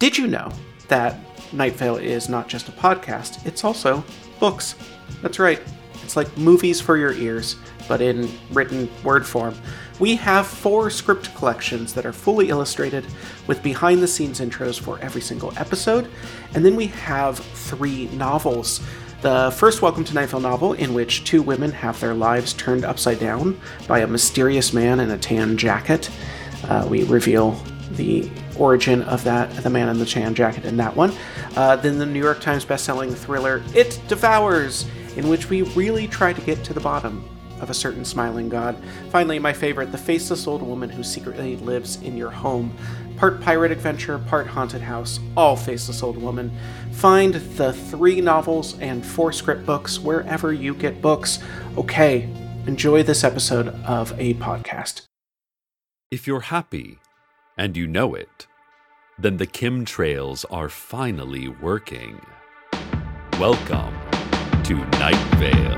Did you know that Night Vale is not just a podcast, it's also books? That's right. It's like movies for your ears, but in written word form. We have 4 script collections that are fully illustrated with behind-the-scenes intros for every single episode, and then we have 3 novels. The first Welcome to Night Vale novel, in which 2 women have their lives turned upside down by a mysterious man in a tan jacket. We reveal the origin of the man in the tan jacket in that one. Then the New York Times bestselling thriller It Devours, in which we really try to get to the bottom of a certain smiling god. Finally, my favorite, The Faceless Old Woman Who Secretly Lives in Your Home. Part pirate adventure, part haunted house, all Faceless Old Woman. Find the 3 novels and 4 script books wherever you get books. Okay, enjoy this episode of A Podcast. If you're happy, and you know it, then the chemtrails are finally working. Welcome to Night Vale.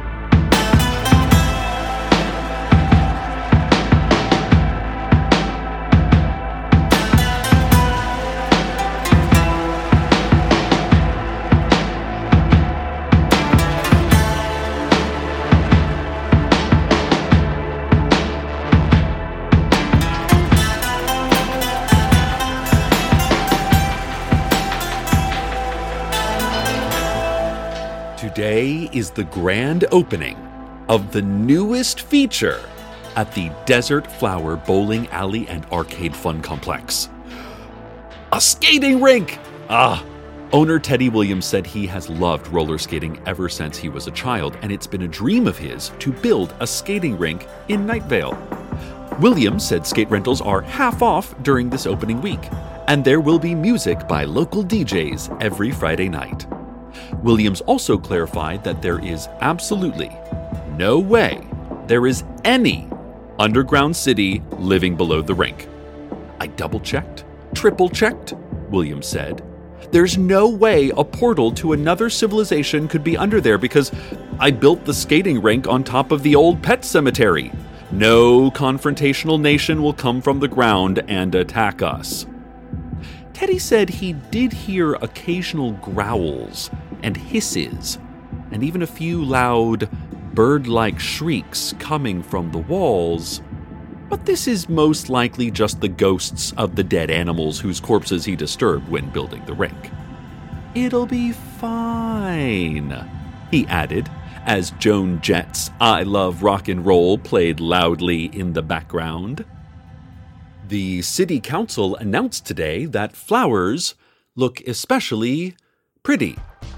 Today is the grand opening of the newest feature at the Desert Flower Bowling Alley and Arcade Fun Complex. A skating rink! Owner Teddy Williams said he has loved roller skating ever since he was a child, and it's been a dream of his to build a skating rink in Night Vale. Williams said skate rentals are half off during this opening week, and there will be music by local DJs every Friday night. Williams also clarified that there is absolutely no way there is any underground city living below the rink. I double-checked, triple-checked, Williams said. There's no way a portal to another civilization could be under there because I built the skating rink on top of the old pet cemetery. No confrontational nation will come from the ground and attack us. Teddy said he did hear occasional growls and hisses, and even a few loud, bird-like shrieks coming from the walls. But this is most likely just the ghosts of the dead animals whose corpses he disturbed when building the rink. It'll be fine, he added, as Joan Jett's I Love Rock and Roll played loudly in the background. The city council announced today that flowers look especially pretty.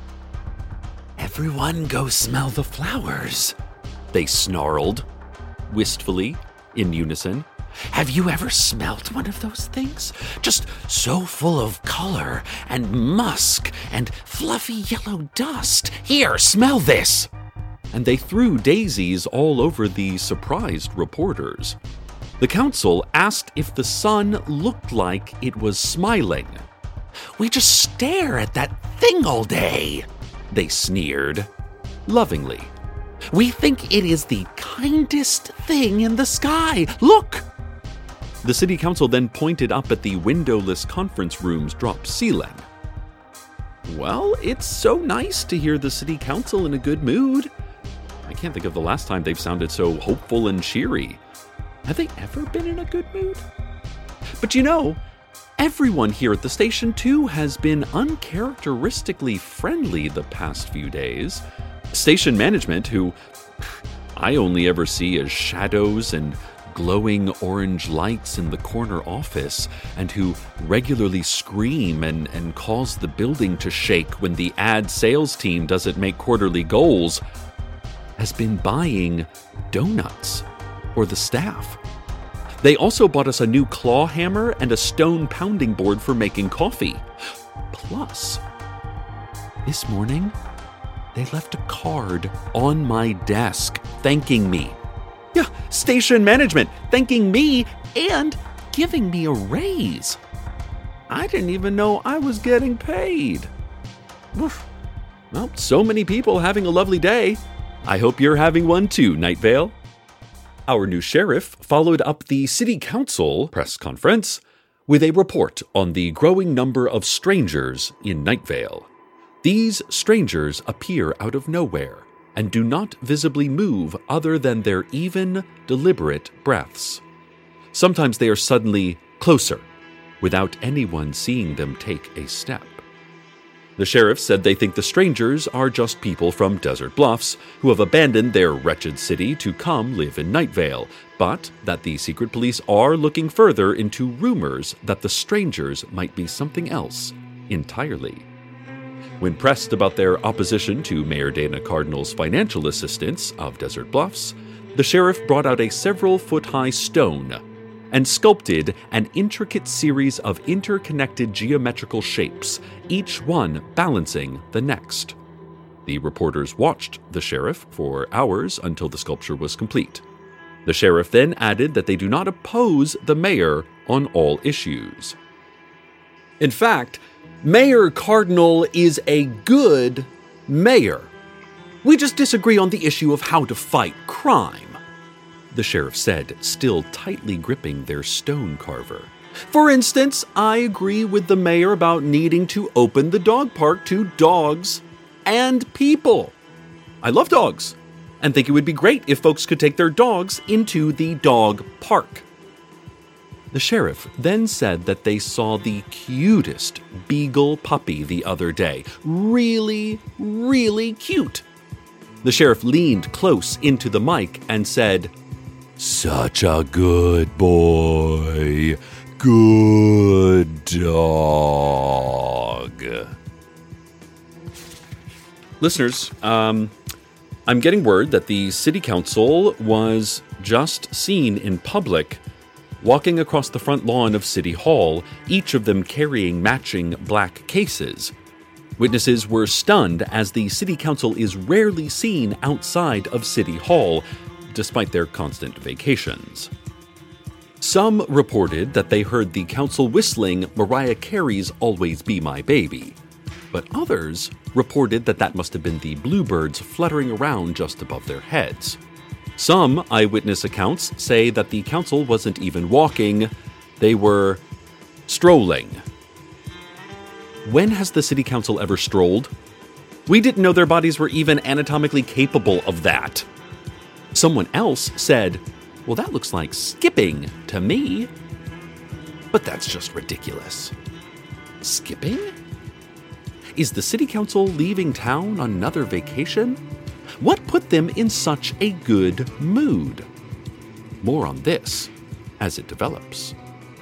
Everyone go smell the flowers, they snarled, wistfully, in unison. Have you ever smelt one of those things? Just so full of color and musk and fluffy yellow dust. Here, smell this! And they threw daisies all over the surprised reporters. The council asked if the sun looked like it was smiling. We just stare at that thing all day, they sneered, lovingly. We think it is the kindest thing in the sky. Look! The city council then pointed up at the windowless conference room's drop ceiling. Well, it's so nice to hear the city council in a good mood. I can't think of the last time they've sounded so hopeful and cheery. Have they ever been in a good mood? But you know, everyone here at the station, too, has been uncharacteristically friendly the past few days. Station management, who I only ever see as shadows and glowing orange lights in the corner office, and who regularly scream and cause the building to shake when the ad sales team doesn't make quarterly goals, has been buying donuts for the staff. They also bought us a new claw hammer and a stone pounding board for making coffee. Plus, this morning, they left a card on my desk thanking me. Yeah, station management thanking me and giving me a raise. I didn't even know I was getting paid. Oof. Well, so many people having a lovely day. I hope you're having one too, Night Vale. Our new sheriff followed up the city council press conference with a report on the growing number of strangers in Night Vale. These strangers appear out of nowhere and do not visibly move other than their even, deliberate breaths. Sometimes they are suddenly closer, without anyone seeing them take a step. The sheriff said they think the strangers are just people from Desert Bluffs who have abandoned their wretched city to come live in Night Vale, but that the secret police are looking further into rumors that the strangers might be something else entirely. When pressed about their opposition to Mayor Dana Cardinal's financial assistance of Desert Bluffs, the sheriff brought out a several-foot-high stone and sculpted an intricate series of interconnected geometrical shapes, each one balancing the next. The reporters watched the sheriff for hours until the sculpture was complete. The sheriff then added that they do not oppose the mayor on all issues. In fact, Mayor Cardinal is a good mayor. We just disagree on the issue of how to fight crime, the sheriff said, still tightly gripping their stone carver. For instance, I agree with the mayor about needing to open the dog park to dogs and people. I love dogs and think it would be great if folks could take their dogs into the dog park. The sheriff then said that they saw the cutest beagle puppy the other day. Really, really cute. The sheriff leaned close into the mic and said, "Such a good boy. Good dog." Listeners, I'm getting word that the city council was just seen in public walking across the front lawn of City Hall, each of them carrying matching black cases. Witnesses were stunned as the city council is rarely seen outside of City Hall, despite their constant vacations. Some reported that they heard the council whistling Mariah Carey's Always Be My Baby, but others reported that that must have been the bluebirds fluttering around just above their heads. Some eyewitness accounts say that the council wasn't even walking, they were strolling. When has the city council ever strolled? We didn't know their bodies were even anatomically capable of that. Someone else said, "Well, that looks like skipping to me." But that's just ridiculous. Skipping? Is the city council leaving town on another vacation? What put them in such a good mood? More on this as it develops.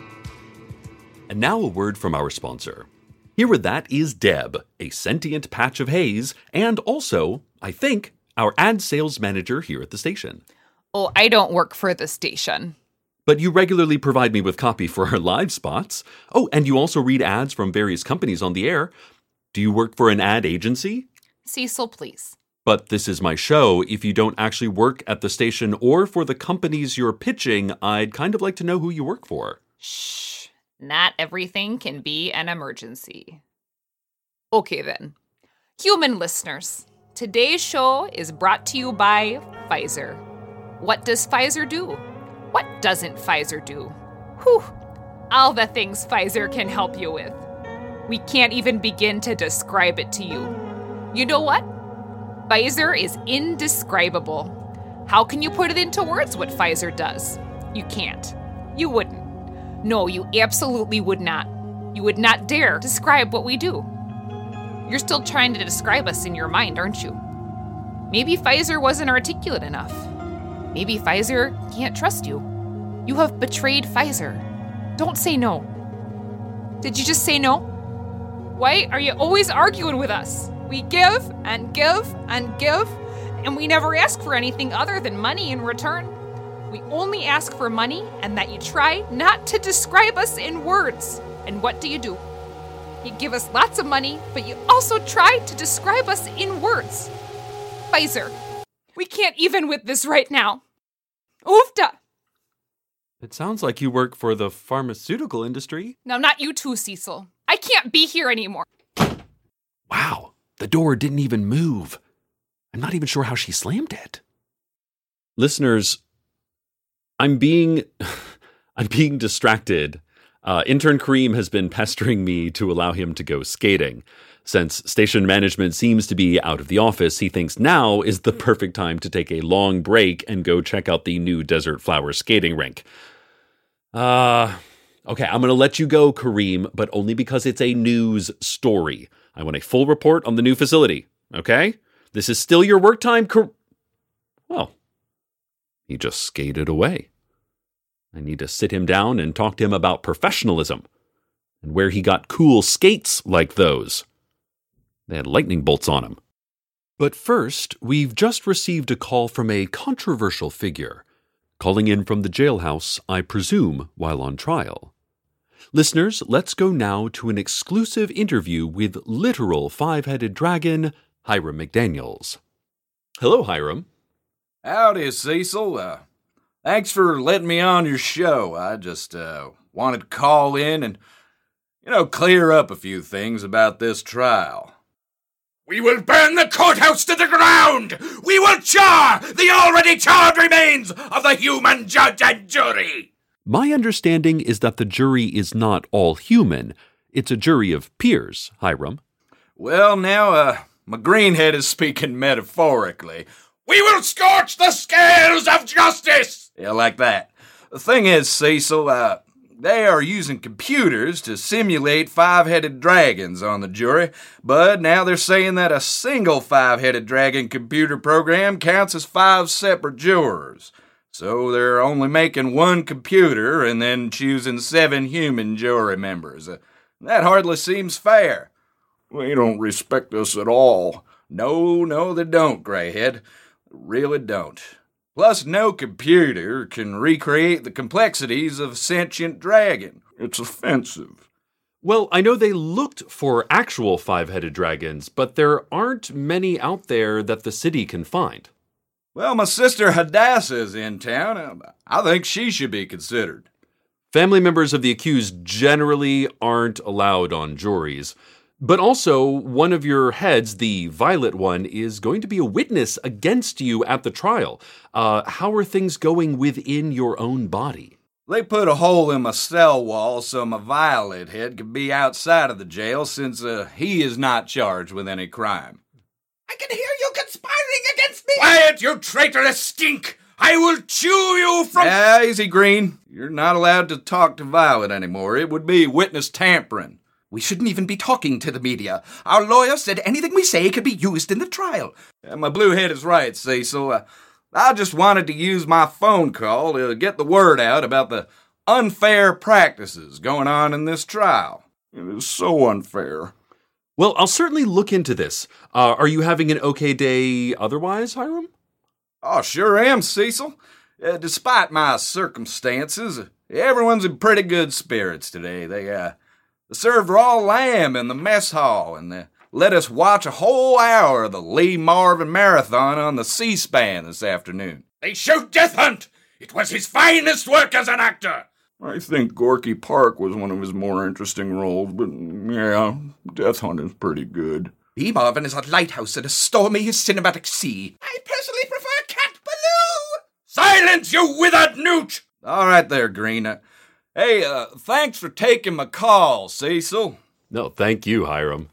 And now a word from our sponsor. Here with that is Deb, a sentient patch of haze, and also, I think, our ad sales manager here at the station. Oh, I don't work for the station. But you regularly provide me with copy for our live spots. Oh, and you also read ads from various companies on the air. Do you work for an ad agency? Cecil, please. But this is my show. If you don't actually work at the station or for the companies you're pitching, I'd kind of like to know who you work for. Shh. Not everything can be an emergency. Okay then. Human listeners, today's show is brought to you by Pfizer. What does Pfizer do? What doesn't Pfizer do? Whew. All the things Pfizer can help you with. We can't even begin to describe it to you. You know what? Pfizer is indescribable. How can you put it into words what Pfizer does? You can't. You wouldn't. No, you absolutely would not. You would not dare describe what we do. You're still trying to describe us in your mind, aren't you? Maybe Pfizer wasn't articulate enough. Maybe Pfizer can't trust you. You have betrayed Pfizer. Don't say no. Did you just say no? Why are you always arguing with us? We give and give and give, and we never ask for anything other than money in return. We only ask for money and that you try not to describe us in words. And what do? You give us lots of money, but you also try to describe us in words. Pfizer, we can't even with this right now. Oofta! It sounds like you work for the pharmaceutical industry. Now, not you too, Cecil. I can't be here anymore. Wow, the door didn't even move. I'm not even sure how she slammed it. Listeners, I'm being distracted Intern Kareem has been pestering me to allow him to go skating. Since station management seems to be out of the office, he thinks now is the perfect time to take a long break and go check out the new Desert Flower skating rink. Okay, I'm going to let you go, Kareem, but only because it's a news story. I want a full report on the new facility, okay? This is still your work time, Well, he just skated away. I need to sit him down and talk to him about professionalism and where he got cool skates like those. They had lightning bolts on them. But first, we've just received a call from a controversial figure, calling in from the jailhouse, I presume, while on trial. Listeners, let's go now to an exclusive interview with literal five-headed dragon, Hiram McDaniels. Hello, Hiram. Howdy, Cecil. Thanks for letting me on your show. I just wanted to call in and, clear up a few things about this trial. We will burn the courthouse to the ground! We will char the already charred remains of the human judge and jury! My understanding is that the jury is not all human. It's a jury of peers, Hiram. Well, now, my greenhead is speaking metaphorically. We will scorch the scales of justice! Yeah, like that. The thing is, Cecil, they are using computers to simulate five-headed dragons on the jury, but now they're saying that a single five-headed dragon computer program counts as 5 separate jurors. So they're only making one computer and then choosing 7 human jury members. That hardly seems fair. They don't respect us at all. No, they don't, Greyhead. Really don't. Plus, no computer can recreate the complexities of a sentient dragon. It's offensive. Well, I know they looked for actual five-headed dragons, but there aren't many out there that the city can find. Well, my sister Hadassah is in town. I think she should be considered. Family members of the accused generally aren't allowed on juries. But also, one of your heads, the violet one, is going to be a witness against you at the trial. How are things going within your own body? They put a hole in my cell wall so my violet head could be outside of the jail since he is not charged with any crime. I can hear you conspiring against me! Quiet, you traitorous stink! I will chew you from... Yeah, easy, Green. You're not allowed to talk to Violet anymore. It would be witness tampering. We shouldn't even be talking to the media. Our lawyer said anything we say could be used in the trial. My blue head is right, Cecil. I just wanted to use my phone call to get the word out about the unfair practices going on in this trial. It is so unfair. Well, I'll certainly look into this. Are you having an okay day otherwise, Hiram? Oh, sure am, Cecil. Despite my circumstances, everyone's in pretty good spirits today. They served raw lamb in the mess hall, and they let us watch a whole hour of the Lee Marvin Marathon on the C-SPAN this afternoon. They showed Death Hunt! It was his finest work as an actor! I think Gorky Park was one of his more interesting roles, but yeah, Death Hunt is pretty good. Lee Marvin is a lighthouse in a stormy cinematic sea. I personally prefer Cat Ballou! Silence, you withered newt! All right there, Green. Hey, thanks for taking my call, Cecil. No, thank you, Hiram.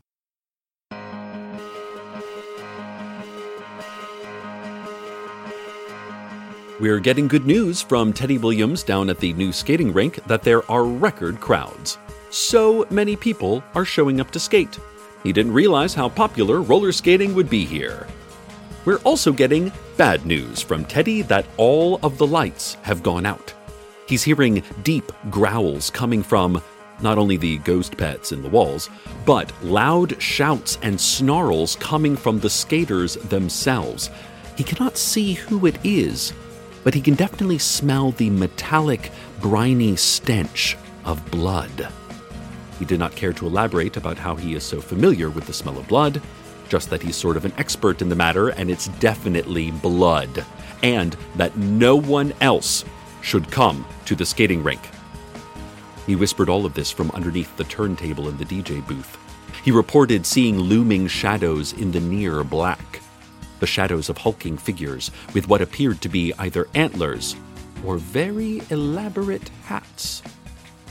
We're getting good news from Teddy Williams down at the new skating rink that there are record crowds. So many people are showing up to skate. He didn't realize how popular roller skating would be here. We're also getting bad news from Teddy that all of the lights have gone out. He's hearing deep growls coming from not only the ghost pets in the walls, but loud shouts and snarls coming from the skaters themselves. He cannot see who it is, but he can definitely smell the metallic, briny stench of blood. He did not care to elaborate about how he is so familiar with the smell of blood, just that he's sort of an expert in the matter and it's definitely blood, and that no one else should come to the skating rink. He whispered all of this from underneath the turntable in the DJ booth. He reported seeing looming shadows in the near black, the shadows of hulking figures with what appeared to be either antlers or very elaborate hats. He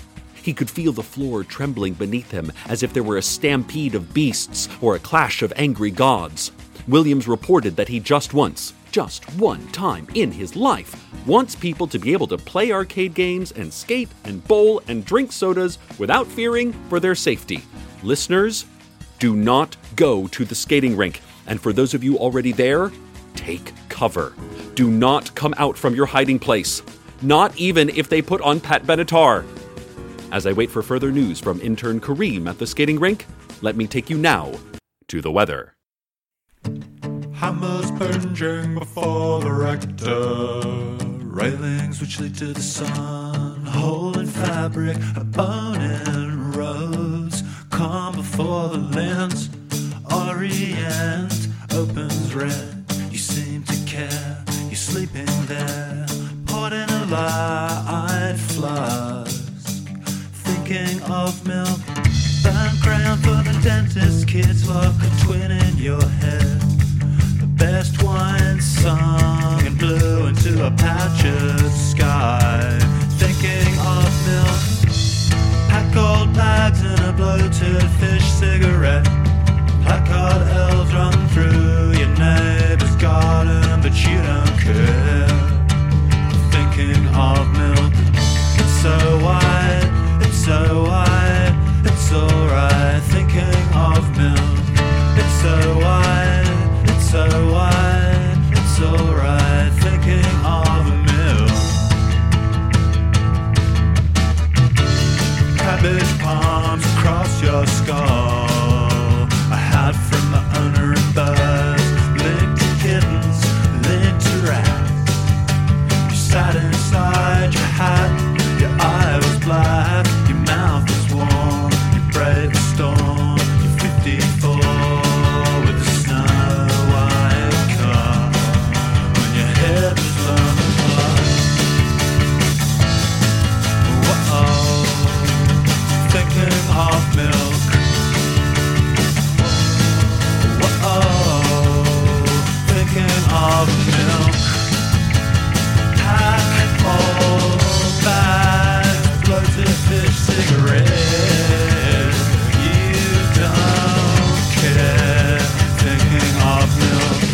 He could feel the floor trembling beneath him as if there were a stampede of beasts or a clash of angry gods. Williams reported that he just one time in his life, wants people to be able to play arcade games and skate and bowl and drink sodas without fearing for their safety. Listeners, do not go to the skating rink. And for those of you already there, take cover. Do not come out from your hiding place, not even if they put on Pat Benatar. As I wait for further news from intern Kareem at the skating rink, let me take you now to the weather. Hammers plunging before the rector, railings which lead to the sun, hole in fabric, a bone in rose, calm before the lens, orient opens red, you seem to care, you're sleeping there, poured in a light flask, thinking of milk, burnt crayon for the dentist, kids lock a twin in your head. Best wine sung and blew into a patch of sky. Thinking of milk, pack gold bags and a bloated fish cigarette. Placard elves run through your neighbor's garden, but you don't care. Thinking of milk, it's so wide, it's so wide, it's alright. Thinking of milk, it's so wide. So wide, it's alright, thinking of a meal. Cabbage palms across your skull, a hat from the owner of birds, linked to kittens, linked to rats. You sat inside your hat, your eye was black, your mouth was warm, you braved the storm, you're 54 with the snow. Thinking of milk. Whoa, thinking of milk. Pack all bags, bloated fish cigarette. You don't care. Thinking of milk.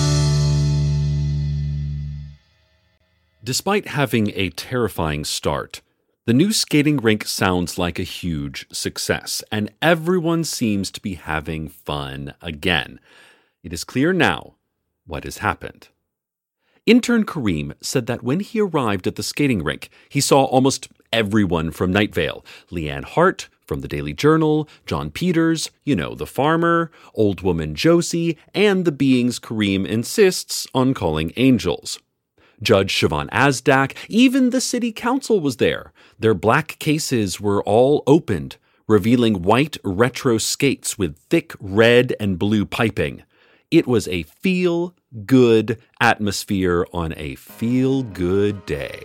Despite having a terrifying start, the new skating rink sounds like a huge success, and everyone seems to be having fun again. It is clear now what has happened. Intern Kareem said that when he arrived at the skating rink, he saw almost everyone from Night Vale. Leanne Hart from the Daily Journal, John Peters, the farmer, old woman Josie, and the beings Kareem insists on calling angels. Judge Siobhan Asdak, even the city council was there. Their black cases were all opened, revealing white retro skates with thick red and blue piping. It was a feel-good atmosphere on a feel-good day.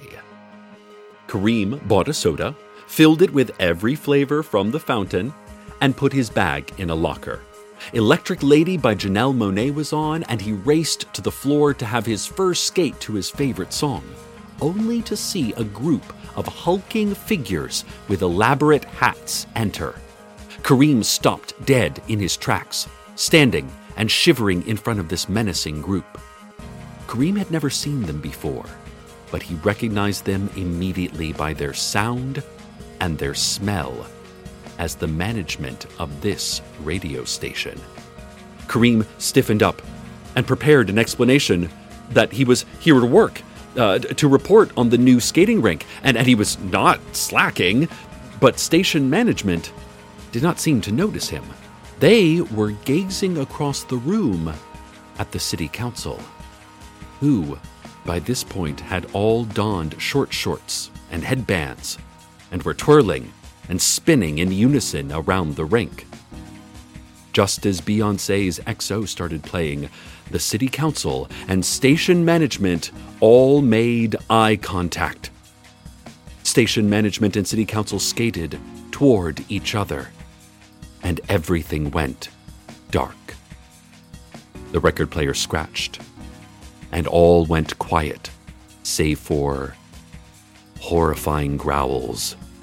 Kareem bought a soda, filled it with every flavor from the fountain, and put his bag in a locker. Electric Lady by Janelle Monáe was on, and he raced to the floor to have his first skate to his favorite song, only to see a group of hulking figures with elaborate hats enter. Kareem stopped dead in his tracks, standing and shivering in front of this menacing group. Kareem had never seen them before, but he recognized them immediately by their sound and their smell as the management of this radio station. Kareem stiffened up and prepared an explanation that he was here to work, to report on the new skating rink, and he was not slacking, but station management did not seem to notice him. They were gazing across the room at the city council, who, by this point, had all donned short shorts and headbands, and were twirling and spinning in unison around the rink. Just as Beyoncé's XO started playing, the city council and station management all made eye contact. Station management and city council skated toward each other, and everything went dark. The record player scratched, and all went quiet, save for horrifying growls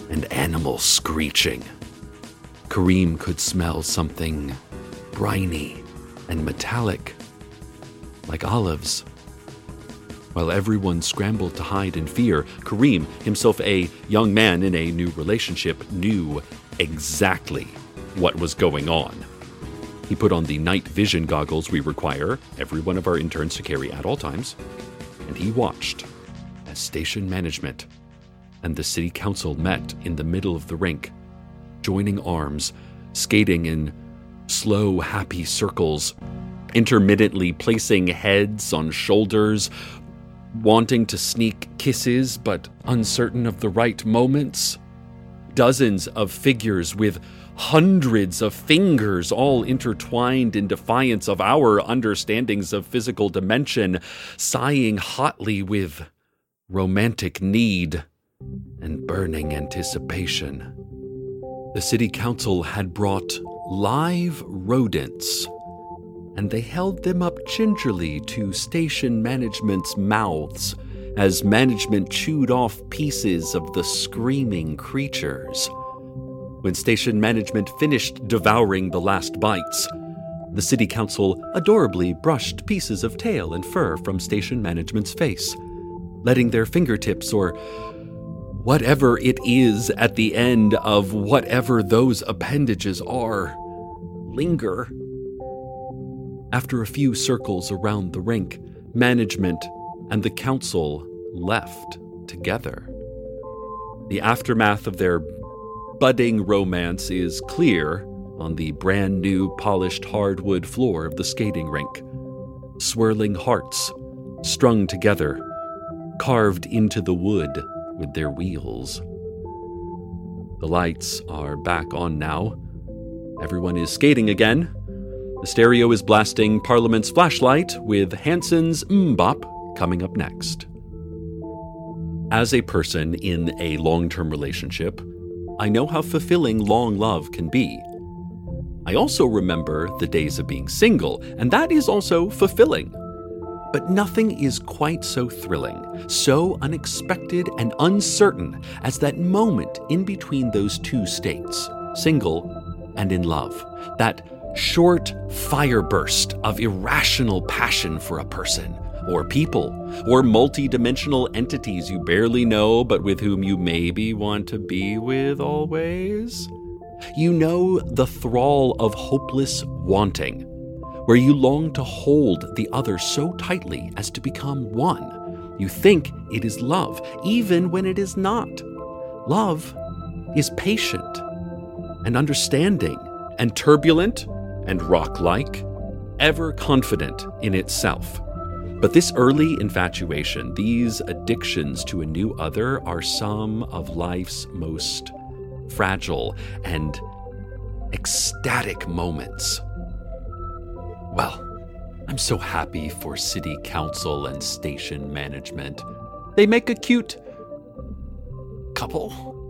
and animal screeching. Kareem could smell something briny and metallic, like olives. While everyone scrambled to hide in fear, Kareem, himself a young man in a new relationship, knew exactly what was going on. He put on the night vision goggles we require every one of our interns to carry at all times, and he watched as station management and the city council met in the middle of the rink, joining arms, skating in slow, happy circles, intermittently placing heads on shoulders, wanting to sneak kisses but uncertain of the right moments. Dozens of figures with hundreds of fingers all intertwined in defiance of our understandings of physical dimension, sighing hotly with romantic need and burning anticipation. The city council had brought live rodents, and they held them up gingerly to station management's mouths as management chewed off pieces of the screaming creatures. When station management finished devouring the last bites, the city council adorably brushed pieces of tail and fur from station management's face, letting their fingertips or whatever it is at the end of whatever those appendages are linger. After a few circles around the rink, management and the council left together. The aftermath of their budding romance is clear on the brand new polished hardwood floor of the skating rink. Swirling hearts, strung together, carved into the wood with their wheels. The lights are back on now. Everyone is skating again. The stereo is blasting Parliament's Flashlight with Hanson's MMMBop coming up next. As a person in a long-term relationship, I know how fulfilling long love can be. I also remember the days of being single, and that is also fulfilling. But nothing is quite so thrilling, so unexpected and uncertain as that moment in between those two states, single and in love. That short fire burst of irrational passion for a person, or people, or multi-dimensional entities you barely know but with whom you maybe want to be with always. You know the thrall of hopeless wanting, where you long to hold the other so tightly as to become one. You think it is love, even when it is not. Love is patient and understanding and turbulent and rock-like, ever confident in itself. But this early infatuation, these addictions to a new other, are some of life's most fragile and ecstatic moments. Well, I'm so happy for city council and station management. They make a cute couple.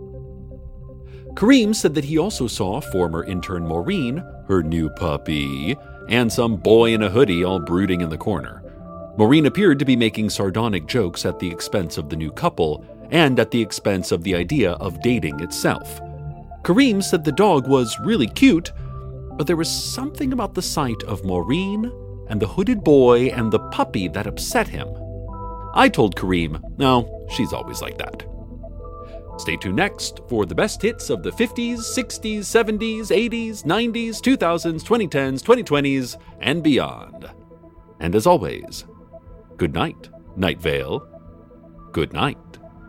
Kareem said that he also saw former intern Maureen, her new puppy, and some boy in a hoodie all brooding in the corner. Maureen appeared to be making sardonic jokes at the expense of the new couple and at the expense of the idea of dating itself. Kareem said the dog was really cute, but there was something about the sight of Maureen and the hooded boy and the puppy that upset him. I told Kareem, no, she's always like that. Stay tuned next for the best hits of the 50s, 60s, 70s, 80s, 90s, 2000s, 2010s, 2020s, and beyond. And as always, good night, Night Vale. Good night.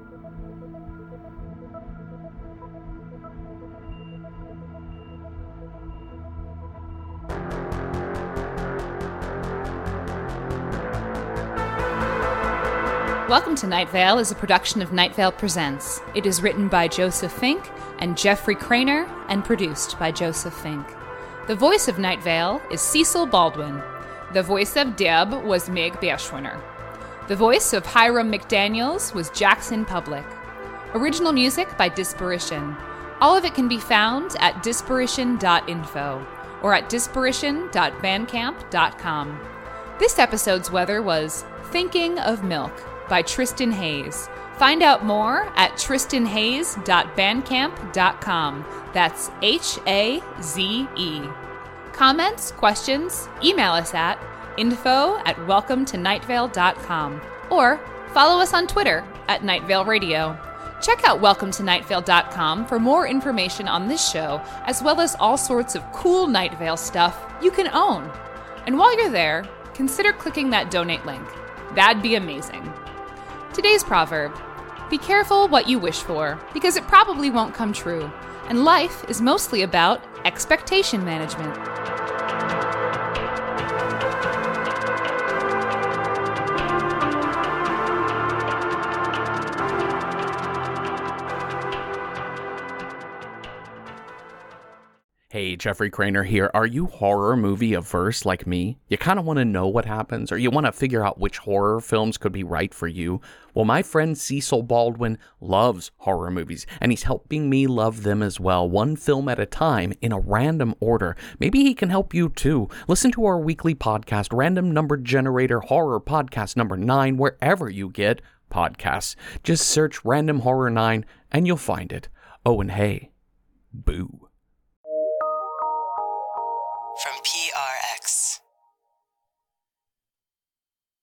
Welcome to Night Vale is a production of Night Vale Presents. It is written by Joseph Fink and Jeffrey Craner and produced by Joseph Fink. The voice of Night Vale is Cecil Baldwin. The voice of Deb was Meg Berschwiner. The voice of Hiram McDaniels was Jackson Public. Original music by Disparition. All of it can be found at disparition.info or at disparition.bandcamp.com. This episode's weather was Thinking of Milk by Tristan Hayes, Find out more at tristanhayes.bandcamp.com. That's HAZE. Comments, questions, email us at info@welcometonightvale.com or follow us on Twitter at Night Vale Radio. Check out welcometonightvale.com for more information on this show, as well as all sorts of cool Night Vale stuff you can own. And while you're there, consider clicking that donate link. That'd be amazing. Today's proverb: be careful what you wish for, because it probably won't come true. And life is mostly about expectation management. Hey, Jeffrey Craner here. Are you horror movie averse like me? You kind of want to know what happens, or you want to figure out which horror films could be right for you? Well, my friend Cecil Baldwin loves horror movies, and he's helping me love them as well, one film at a time, in a random order. Maybe he can help you too. Listen to our weekly podcast, Random Number Generator Horror Podcast number 9, wherever you get podcasts. Just search Random Horror 9, and you'll find it. Oh, and hey, boo. From PRX.